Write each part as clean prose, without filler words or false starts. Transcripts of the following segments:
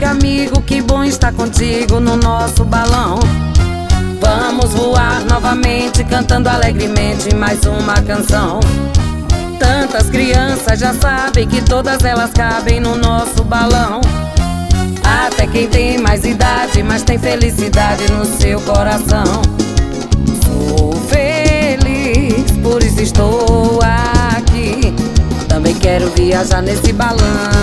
fantástico amigo, que bom estar contigo no nosso balão. Vamos voar novamente, cantando alegremente mais uma canção. Tantas crianças já sabem que todas elas cabem no nosso balão. Até quem tem mais idade, mas tem felicidade no seu coração. Sou feliz, por isso estou aqui. Também quero viajar nesse balão.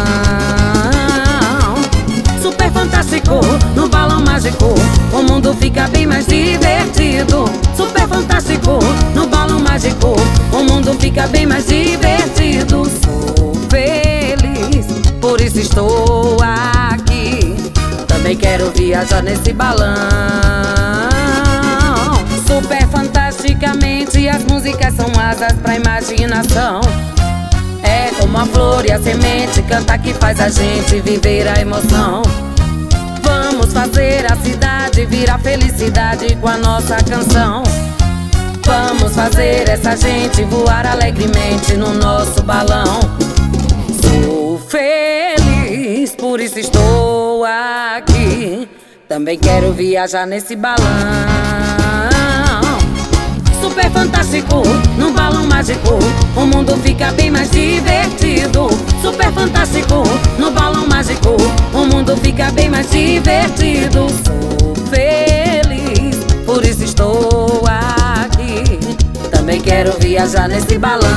Super fantástico, no balão mágico, o mundo fica bem mais divertido. Super fantástico, no balão mágico, o mundo fica bem mais divertido. Sou feliz, por isso estou aqui. Também quero viajar nesse balão. Super fantasticamente, as músicas são asas pra imaginação. É como a flor e a semente, cantar que faz a gente viver a emoção. Vamos fazer a cidade virar felicidade com a nossa canção. Vamos fazer essa gente voar alegremente no nosso balão. Sou feliz, por isso estou aqui. Também quero viajar nesse balão. Super fantástico, num balão mágico, o mundo fica bem mais divertido. Super fantástico, no balão mágico, o mundo fica bem mais divertido. Sou feliz, por isso estou aqui. Também quero viajar nesse balão.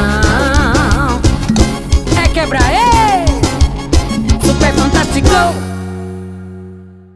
É quebra, ei! Super fantástico!